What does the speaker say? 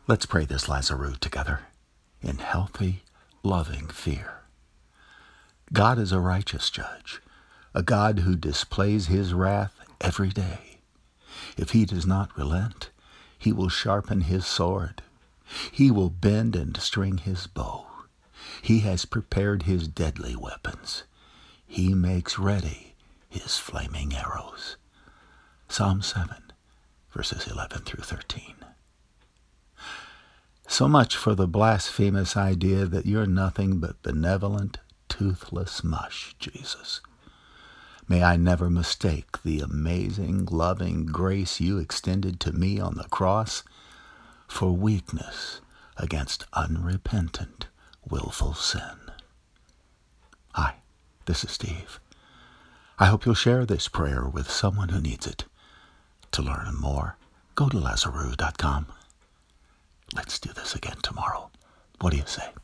Let's pray this Lazarus together in healthy, loving fear. God is a righteous judge, a God who displays his wrath every day. If he does not relent, he will sharpen his sword. He will bend and string his bow. He has prepared his deadly weapons. He makes ready his flaming arrows. Psalm 7, verses 11 through 13. So much for the blasphemous idea that you're nothing but benevolent, toothless mush, Jesus. May I never mistake the amazing, loving grace you extended to me on the cross for weakness against unrepentant, willful sin. Hi, this is Steve. I hope you'll share this prayer with someone who needs it. To learn more, go to Lazarus.com. Let's do this again tomorrow. What do you say?